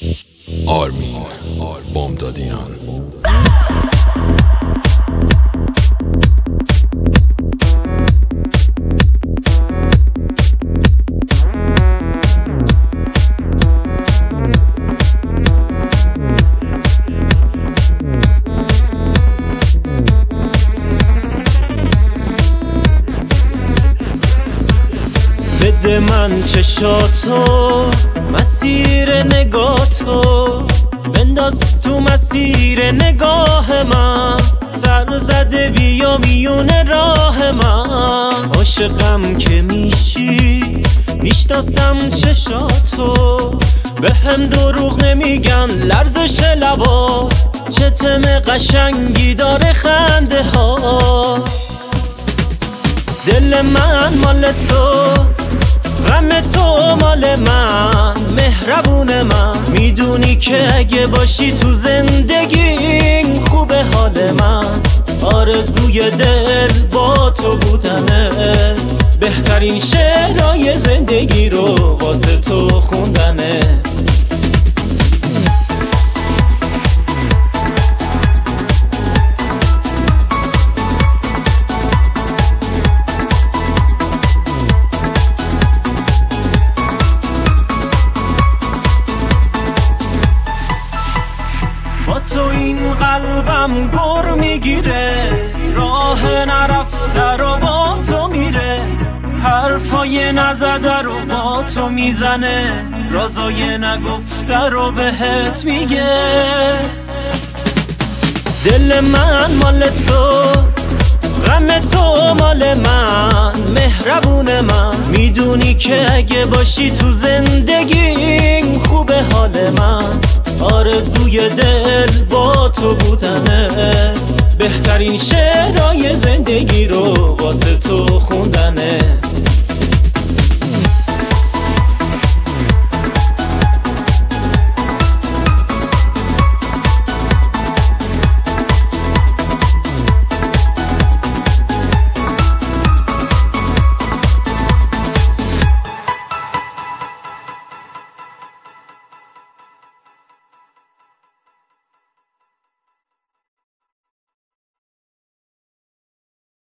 آرمین بامدادیان. بده من چشاتو، مسیر نگاتو بنداز تو مسیر نگاه من، سر زده بیا میون راه من. عاشقم که میشی میشناسم چشاتو، به هم دروغ نمیگن لرزش لبا، چه تم قشنگی داره خنده ها. دل من مال تو، غم تو مال من، مهربون من. میدونی که اگه باشی تو زندگی خوبه حال من. آرزوی دل با تو بودنه، بهترین شعرهای زندگی رو واسه تو خوندنه. با تو این قلبم گر میگیره، راه نرفته رو با تو میره، حرفای نزده رو با تو میزنه، رازای نگفته رو بهت میگه. دل من مال تو، غم تو مال من، مهربون من. میدونی که اگه باشی تو زندگی خوبه حال من. آرزوی دل با تو بودنه، بهترین شعرهای زندگی رو واسه تو